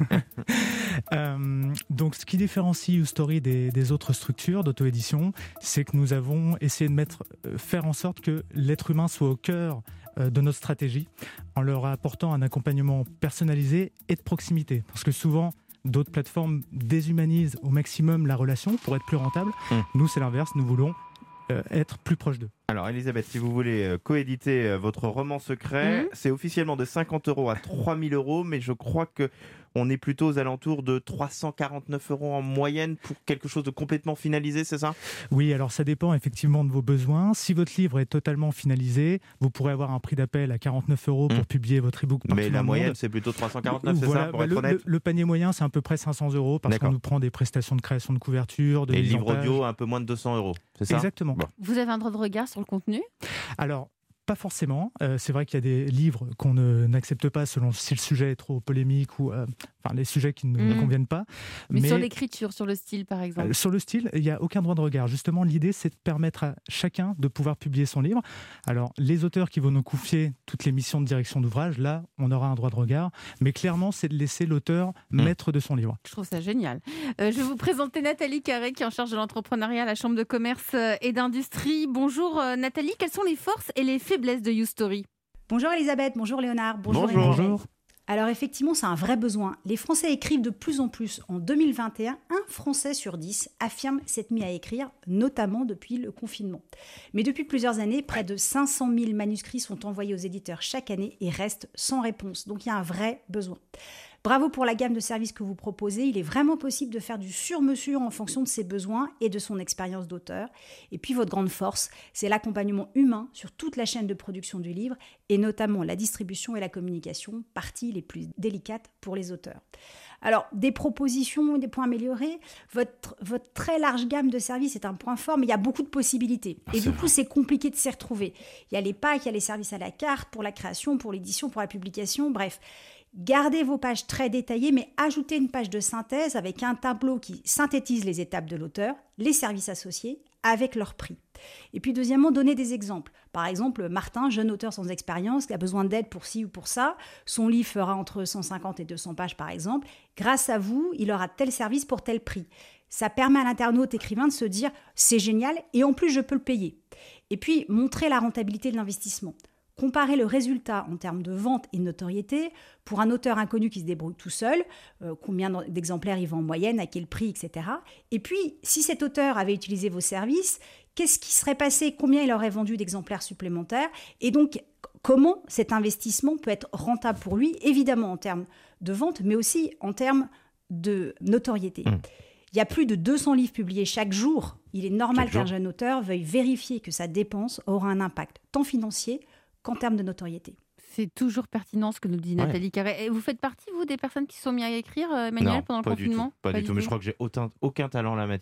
euh, donc, ce qui différencie YouStory des, des autres structures d'auto-édition, c'est que nous avons essayé de mettre, faire en sorte que l'être humain soit au cœur de notre stratégie, en leur apportant un accompagnement personnalisé et de proximité. Parce que souvent, d'autres plateformes déshumanisent au maximum la relation pour être plus rentable. Mmh. Nous, c'est l'inverse. Nous voulons euh, être plus proches d'eux. Alors, Elisabeth, si vous voulez euh, coéditer euh, votre roman secret, mmh. c'est officiellement de cinquante euros à trois mille euros, mais je crois que on est plutôt aux alentours de trois cent quarante-neuf euros en moyenne pour quelque chose de complètement finalisé, c'est ça ? Oui, alors ça dépend effectivement de vos besoins. Si votre livre est totalement finalisé, vous pourrez avoir un prix d'appel à quarante-neuf euros pour mmh. publier votre e-book partout Mais la dans le moyenne, monde. c'est plutôt trois cent quarante-neuf, c'est voilà, ça, pour bah être le, honnête le, le panier moyen, c'est à peu près cinq cents euros parce D'accord. qu'on nous prend des prestations de création de couverture, de Et mise livre en page. audio, un peu moins de deux cents euros, c'est ça ? Exactement. Bon. Vous avez un droit de regard sur le contenu ? Alors, pas forcément. Euh, c'est vrai qu'il y a des livres qu'on ne, n'accepte pas selon si le sujet est trop polémique ou euh, enfin les sujets qui ne mmh. nous conviennent pas. Mais, mais sur l'écriture, sur le style, par exemple. Euh, sur le style, il n'y a aucun droit de regard. Justement, l'idée, c'est de permettre à chacun de pouvoir publier son livre. Alors, les auteurs qui vont nous confier toutes les missions de direction d'ouvrage, là, on aura un droit de regard. Mais clairement, c'est de laisser l'auteur mmh. maître de son livre. Je trouve ça génial. Euh, je vais vous présenter Nathalie Carré, qui est en charge de l'entrepreneuriat à la Chambre de commerce et d'industrie. Bonjour euh, Nathalie, quelles sont les forces et les faiblesses de YouStory ? Bonjour Elisabeth, bonjour Léonard, bonjour. Bonjour. bonjour. Alors effectivement, c'est un vrai besoin. Les Français écrivent de plus en plus. En deux mille vingt et un, un Français sur dix affirme s'être mis à écrire, notamment depuis le confinement. Mais depuis plusieurs années, près de cinq cent mille manuscrits sont envoyés aux éditeurs chaque année et restent sans réponse. Donc il y a un vrai besoin. Bravo pour la gamme de services que vous proposez. Il est vraiment possible de faire du sur-mesure en fonction de ses besoins et de son expérience d'auteur. Et puis votre grande force, c'est l'accompagnement humain sur toute la chaîne de production du livre et notamment la distribution et la communication, parties les plus délicates pour les auteurs. Alors, des propositions, des points améliorés. Votre, votre très large gamme de services est un point fort, mais il y a beaucoup de possibilités. Et du coup, c'est compliqué de s'y retrouver. Il y a les packs, il y a les services à la carte pour la création, pour l'édition, pour la publication, bref. Gardez vos pages très détaillées, mais ajoutez une page de synthèse avec un tableau qui synthétise les étapes de l'auteur, les services associés, avec leur prix. Et puis deuxièmement, donnez des exemples. Par exemple, Martin, jeune auteur sans expérience, qui a besoin d'aide pour ci ou pour ça, son livre fera entre cent cinquante et deux cents pages par exemple. Grâce à vous, il aura tel service pour tel prix. Ça permet à l'internaute écrivain de se dire « c'est génial et en plus je peux le payer ». Et puis, montrez la rentabilité de l'investissement. Comparer le résultat en termes de vente et de notoriété pour un auteur inconnu qui se débrouille tout seul, euh, combien d'exemplaires il vend en moyenne, à quel prix, et cetera. Et puis, si cet auteur avait utilisé vos services, qu'est-ce qui serait passé, combien il aurait vendu d'exemplaires supplémentaires et donc comment cet investissement peut être rentable pour lui, évidemment en termes de vente, mais aussi en termes de notoriété. Mmh. Il y a plus de deux cents livres publiés chaque jour. Il est normal qu'un jeune auteur veuille vérifier que sa dépense aura un impact tant financier qu'en termes de notoriété. C'est toujours pertinent ce que nous dit ouais. Nathalie Carré. Et vous faites partie, vous, des personnes qui se sont mis à écrire, Emmanuel, non, pendant le pas confinement ? du tout, Pas, pas du tout, tout, mais je crois que j'ai aucun, aucun talent en la matière.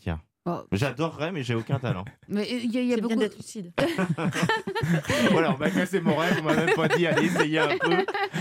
Oh. J'adorerais, mais j'ai aucun talent. Mais il y a, y a C'est beaucoup bien d'être lucide. Voilà, on m'a cassé mon rêve, on m'a même pas dit, allez, essayez un peu.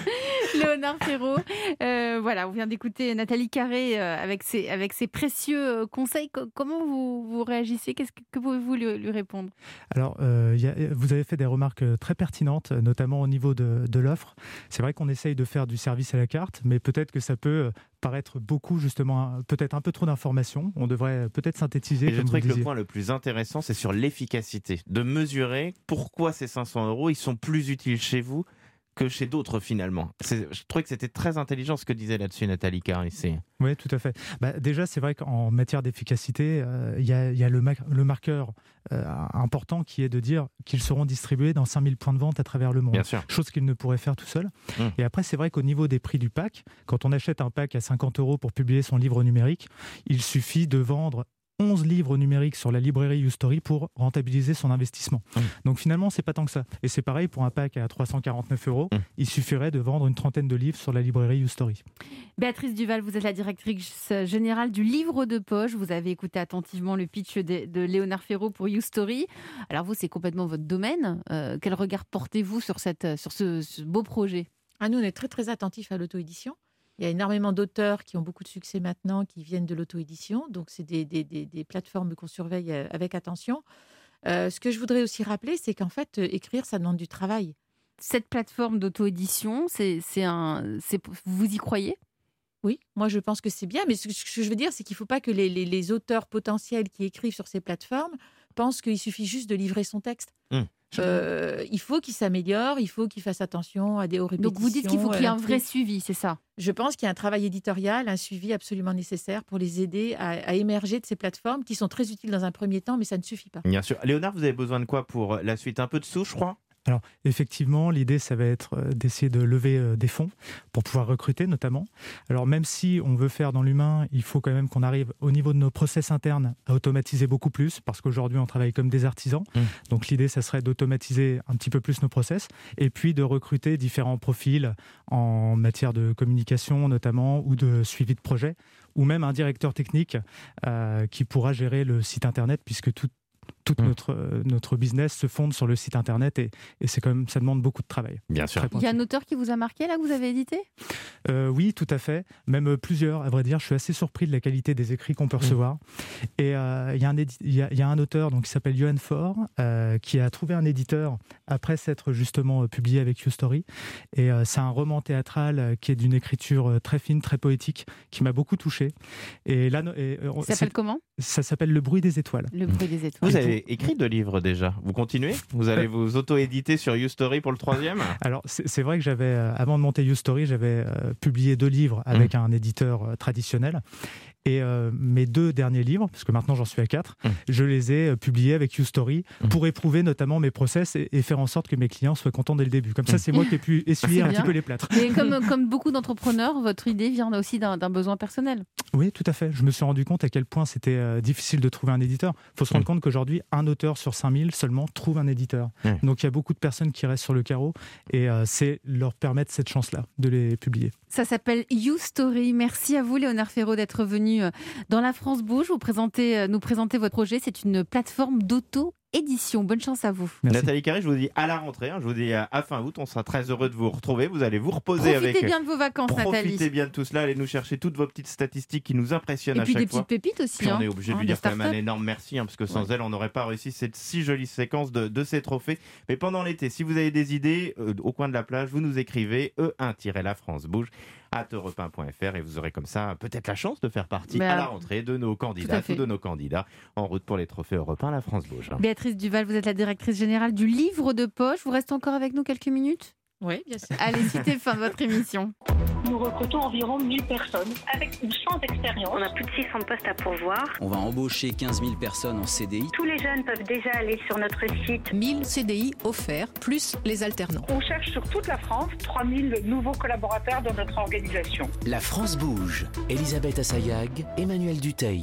Léonard Ferraud, euh, voilà, on vient d'écouter Nathalie Carré euh, avec, ses, avec ses précieux euh, conseils. Co- comment vous, vous réagissez? Qu'est-ce que, que pouvez-vous lui, lui répondre? Alors, euh, y a, vous avez fait des remarques très pertinentes, notamment au niveau de, de l'offre. C'est vrai qu'on essaye de faire du service à la carte, mais peut-être que ça peut paraître beaucoup, justement, peut-être un peu trop d'informations. On devrait peut-être synthétiser. Et je comme trouve vous que le disiez. point le plus intéressant, c'est sur l'efficacité. De mesurer pourquoi ces cinq cents euros, ils sont plus utiles chez vous que chez d'autres finalement. C'est, je trouvais que c'était très intelligent ce que disait là-dessus Nathalie Carré. C'est... Oui, tout à fait. Bah, déjà, c'est vrai qu'en matière d'efficacité, il euh, y, y a le, ma- le marqueur euh, important qui est de dire qu'ils seront distribués dans cinq mille points de vente à travers le monde. Bien sûr. Chose qu'ils ne pourraient faire tout seuls. Mmh. Et après, c'est vrai qu'au niveau des prix du pack, quand on achète un pack à cinquante euros pour publier son livre numérique, il suffit de vendre onze livres numériques sur la librairie YouStory pour rentabiliser son investissement. Mmh. Donc finalement, c'est pas tant que ça. Et c'est pareil pour un pack à trois cent quarante-neuf euros. Mmh. Il suffirait de vendre une trentaine de livres sur la librairie YouStory. Béatrice Duval, vous êtes la directrice générale du livre de poche. Vous avez écouté attentivement le pitch de, de Léonard Ferraud pour YouStory. Alors vous, c'est complètement votre domaine. Euh, quel regard portez-vous sur, cette, sur ce, ce beau projet? Ah, nous, on est très très attentifs à l'auto-édition. Il y a énormément d'auteurs qui ont beaucoup de succès maintenant, qui viennent de l'auto-édition. Donc, c'est des, des, des, des plateformes qu'on surveille avec attention. Euh, ce que je voudrais aussi rappeler, c'est qu'en fait, écrire, ça demande du travail. Cette plateforme d'auto-édition, c'est, c'est un, c'est, vous y croyez? Oui, moi, je pense que c'est bien. Mais ce que je veux dire, c'est qu'il ne faut pas que les, les, les auteurs potentiels qui écrivent sur ces plateformes pensent qu'il suffit juste de livrer son texte. Mmh. Euh, il faut qu'il s'améliore, il faut qu'il fasse attention à des hauts répétitions. Donc vous dites qu'il faut qu'il y ait un vrai suivi, c'est ça? Je pense qu'il y a un travail éditorial, un suivi absolument nécessaire pour les aider à, à émerger de ces plateformes qui sont très utiles dans un premier temps, mais ça ne suffit pas. Bien sûr. Léonard, vous avez besoin de quoi pour la suite? Un peu de sous, je crois? Alors, effectivement, l'idée, ça va être d'essayer de lever des fonds pour pouvoir recruter, notamment. Alors, même si on veut faire dans l'humain, il faut quand même qu'on arrive, au niveau de nos process internes, à automatiser beaucoup plus, parce qu'aujourd'hui, on travaille comme des artisans. Mmh. Donc, l'idée, ça serait d'automatiser un petit peu plus nos process, et puis de recruter différents profils en matière de communication, notamment, ou de suivi de projet, ou même un directeur technique euh, qui pourra gérer le site internet, puisque tout Tout mmh. notre, notre business se fonde sur le site internet et, et c'est quand même, ça demande beaucoup de travail. Bien sûr. Il y a un auteur qui vous a marqué là, que vous avez édité? euh, Oui, tout à fait. Même plusieurs, à vrai dire. Je suis assez surpris de la qualité des écrits qu'on peut recevoir. Mmh. Et euh, il y a un édi- il y a, il y a un auteur donc, qui s'appelle Johan Faure euh, qui a trouvé un éditeur après s'être justement publié avec YouStory. Et euh, c'est un roman théâtral euh, qui est d'une écriture euh, très fine, très poétique, qui m'a beaucoup touché. Et là, et, euh, ça s'appelle comment? Ça s'appelle Le bruit des étoiles. Le bruit des étoiles. Vous avez écrit deux livres déjà. Vous continuez? Vous allez vous auto-éditer sur YouStory pour le troisième? Alors, c'est, c'est vrai que j'avais, euh, avant de monter YouStory, j'avais euh, publié deux livres avec mmh. un éditeur euh, traditionnel. Et euh, mes deux derniers livres, parce que maintenant j'en suis à quatre, mmh. je les ai euh, publiés avec YouStory mmh. pour éprouver notamment mes process et, et faire en sorte que mes clients soient contents dès le début. Comme mmh. ça, c'est moi qui ai pu essuyer un petit peu les plâtres. Et comme, comme beaucoup d'entrepreneurs, votre idée vient aussi d'un, d'un besoin personnel. Oui, tout à fait. Je me suis rendu compte à quel point c'était euh, difficile de trouver un éditeur. Il faut se rendre mmh. compte qu'aujourd'hui, un auteur sur cinq mille seulement trouve un éditeur. Mmh. Donc il y a beaucoup de personnes qui restent sur le carreau et euh, c'est leur permettre cette chance-là de les publier. Ça s'appelle YouStory. Merci à vous, Léonard Ferraud, d'être venu dans La France Bouge. Vous présentez, nous présentez votre projet. C'est une plateforme d'auto-édition. Bonne chance à vous. Merci. Nathalie Carré, je vous dis à la rentrée. Hein, je vous dis à, à fin août. On sera très heureux de vous retrouver. Vous allez vous reposer Profitez avec... Profitez bien de vos vacances, Profitez Nathalie. Profitez bien de tout cela. Allez nous chercher toutes vos petites statistiques qui nous impressionnent à chaque fois. Et puis des petites pépites aussi. Puis hein. on est obligé de hein, lui dire quand même un start-up. énorme merci, hein, parce que sans ouais. elle, on n'aurait pas réussi cette si jolie séquence de, de ces trophées. Mais pendant l'été, si vous avez des idées, euh, au coin de la plage, vous nous écrivez e un tiret la France bouge arobase europe un point f r et vous aurez comme ça peut-être la chance de faire partie bah, à la rentrée de nos candidats ou de nos candidats en route pour les trophées Europe un La France Bouge. Béatrice Duval, vous êtes la directrice générale du livre de poche. Vous restez encore avec nous quelques minutes? Oui, bien sûr. Allez, citez fin de votre émission. Nous recrutons environ mille personnes avec ou sans expérience. On a plus de six cents postes à pourvoir. On va embaucher quinze mille personnes en C D I. Tous les jeunes peuvent déjà aller sur notre site. mille C D I offerts, plus les alternants. On cherche sur toute la France trois mille nouveaux collaborateurs dans notre organisation. La France Bouge. Elisabeth Assayag, Emmanuel Dutheil.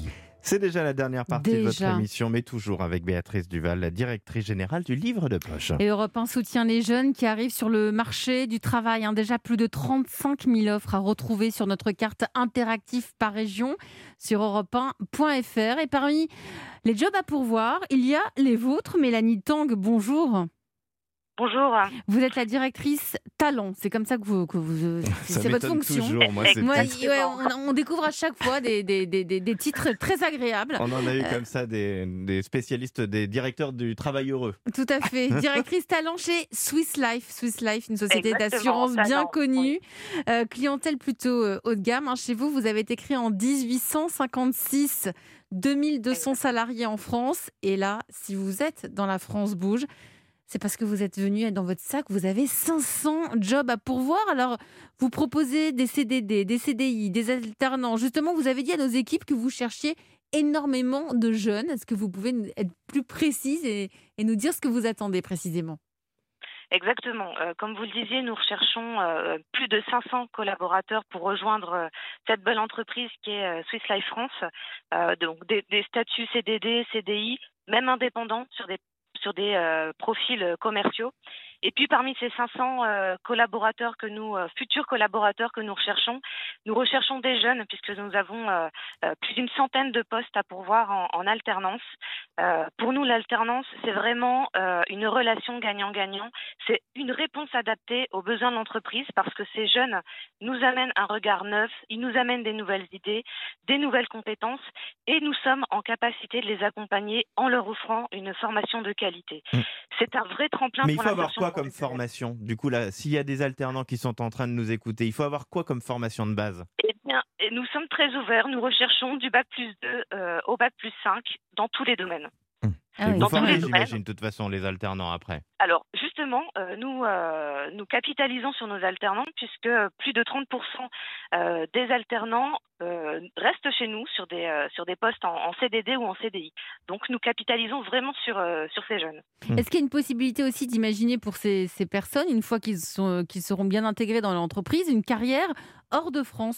C'est déjà la dernière partie Déjà. de votre émission, mais toujours avec Béatrice Duval, la directrice générale du Livre de Poche. Et Europe un soutient les jeunes qui arrivent sur le marché du travail. Hein. Déjà plus de trente-cinq mille offres à retrouver sur notre carte interactive par région sur europe un point f r. Et parmi les jobs à pourvoir, il y a les vôtres. Mélanie Tang, bonjour. Bonjour. Vous êtes la directrice talent, c'est comme ça que vous, que vous c'est, c'est votre fonction. Toujours, moi, c'est Moi, plus... ouais, on, on découvre à chaque fois des, des, des, des, des titres très agréables. On en a eu comme ça des, des spécialistes, des directeurs du travail heureux. Tout à fait. Directrice talent chez Swiss Life. Swiss Life, une société Exactement, d'assurance bien talent, connue, oui. euh, clientèle plutôt euh, haut de gamme. Hein. Chez vous, vous avez été créé en dix-huit cent cinquante-six, deux mille deux cents salariés en France. Et là, si vous êtes dans la France Bouge, c'est parce que vous êtes venu dans votre sac, vous avez cinq cents jobs à pourvoir. Alors, vous proposez des C D D, des C D I, des alternants. Justement, vous avez dit à nos équipes que vous cherchiez énormément de jeunes. Est-ce que vous pouvez être plus précise et, et nous dire ce que vous attendez précisément ? Exactement. Euh, comme vous le disiez, nous recherchons euh, plus de cinq cents collaborateurs pour rejoindre euh, cette belle entreprise qui est euh, Swiss Life France. Euh, donc, des, des statuts C D D, C D I, même indépendants sur des sur des euh, profils commerciaux. Et puis parmi ces cinq cents euh, collaborateurs que nous, euh, futurs collaborateurs que nous recherchons, nous recherchons des jeunes puisque nous avons euh, euh, plus d'une centaine de postes à pourvoir en, en alternance. Euh, pour nous, l'alternance, c'est vraiment euh, une relation gagnant-gagnant. C'est une réponse adaptée aux besoins de l'entreprise parce que ces jeunes nous amènent un regard neuf, ils nous amènent des nouvelles idées, des nouvelles compétences et nous sommes en capacité de les accompagner en leur offrant une formation de qualité. Mmh. C'est un vrai tremplin Mais pour il faut avoir quoi comme professionnelle. formation ? Du coup, là, s'il y a des alternants qui sont en train de nous écouter, il faut avoir quoi comme formation de base ? Eh bien, nous sommes très ouverts. Nous recherchons du bac plus deux euh, au bac plus cinq dans tous les domaines. Ah Et oui, vous quand formez, même. j'imagine, de toute façon, les alternants après. Alors, justement, euh, nous, euh, nous capitalisons sur nos alternants puisque plus de trente pour cent euh, des alternants euh, restent chez nous sur des, euh, sur des postes en, en C D D ou en C D I. Donc, nous capitalisons vraiment sur, euh, sur ces jeunes. Est-ce qu'il y a une possibilité aussi d'imaginer pour ces, ces personnes, une fois qu'ils, sont, qu'ils seront bien intégrés dans l'entreprise, une carrière hors de France ?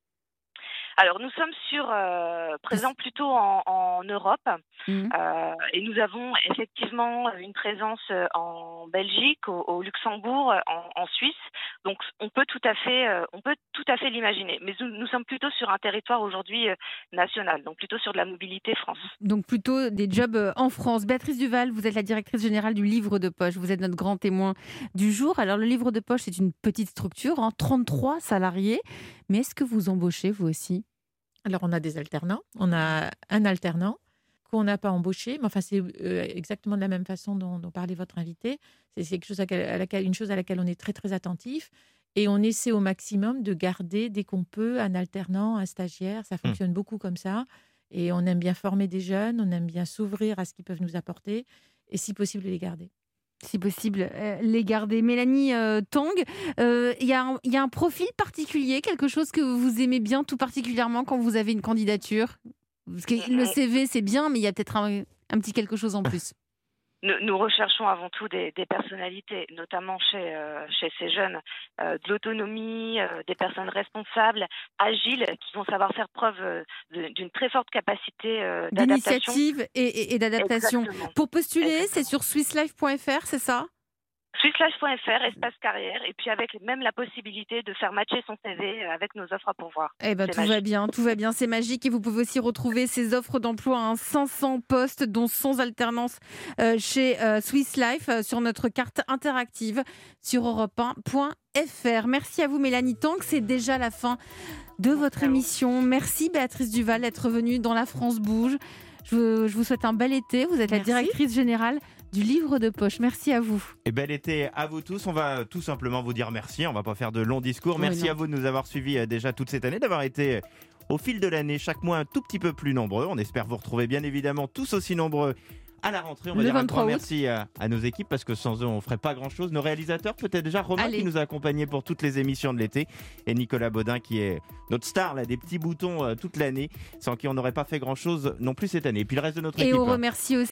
Alors, nous sommes sur, euh, présents plutôt en, en Europe Mmh. euh, et nous avons effectivement une présence en Belgique, au, au Luxembourg, en, en Suisse. Donc, on peut tout à fait, euh, on peut tout à fait l'imaginer. Mais nous, nous sommes plutôt sur un territoire aujourd'hui euh, national, donc plutôt sur de la mobilité France. Donc plutôt des jobs euh, en France. Béatrice Duval, vous êtes la directrice générale du Livre de Poche. Vous êtes notre grand témoin du jour. Alors le Livre de Poche, c'est une petite structure, hein, trente-trois salariés. Mais est-ce que vous embauchez vous aussi ? Alors, on a des alternants. On a un alternant qu'on n'a pas embauché, mais enfin, c'est euh, exactement de la même façon dont, dont parlait votre invité. C'est, c'est quelque chose à, à laquelle, une chose à laquelle on est très, très attentif. Et on essaie au maximum de garder, dès qu'on peut, un alternant, un stagiaire. Ça fonctionne mmh. beaucoup comme ça. Et on aime bien former des jeunes, on aime bien s'ouvrir à ce qu'ils peuvent nous apporter et, si possible, les garder. Si possible, euh, les garder. Mélanie euh, Tang, il euh, y, y a un profil particulier, quelque chose que vous aimez bien tout particulièrement quand vous avez une candidature ? Parce que le C V, c'est bien, mais il y a peut-être un, un petit quelque chose en plus. Nous, nous recherchons avant tout des, des personnalités, notamment chez, euh, chez ces jeunes, euh, de l'autonomie, euh, des personnes responsables, agiles, qui vont savoir faire preuve euh, de, d'une très forte capacité euh, d'adaptation. D'initiative et, et, et d'adaptation. Exactement. Pour postuler, Exactement. c'est sur swiss life point f r, c'est ça ? swiss life point f r, espace carrière, et puis avec même la possibilité de faire matcher son C V avec nos offres à pourvoir. Eh ben, c'est tout magique. va bien, tout va bien, c'est magique. Et vous pouvez aussi retrouver ces offres d'emploi, hein, cinq cents postes, dont cent alternances euh, chez euh, Swiss Life, euh, sur notre carte interactive sur europe un point f r. Merci à vous, Mélanie Tang. C'est déjà la fin de votre émission. Merci, Béatrice Duval, d'être venue dans La France Bouge. Je, je vous souhaite un bel été. Vous êtes Merci. la directrice générale du Livre de Poche. Merci à vous. Et bel été à vous tous. On va tout simplement vous dire merci. On va pas faire de longs discours. Oui, merci non. à vous de nous avoir suivis euh, déjà toute cette année, d'avoir été euh, au fil de l'année chaque mois un tout petit peu plus nombreux. On espère vous retrouver bien évidemment tous aussi nombreux à la rentrée. On va Le dire un vingt-trois grand août. merci à, à nos équipes parce que sans eux on ferait pas grand chose. Nos réalisateurs, peut-être déjà Romain Allez. qui nous a accompagnés pour toutes les émissions de l'été et Nicolas Baudin qui est notre star là, des petits boutons euh, toute l'année, sans qui on n'aurait pas fait grand chose non plus cette année. Et puis le reste de notre Et équipe. on hein. remercie aussi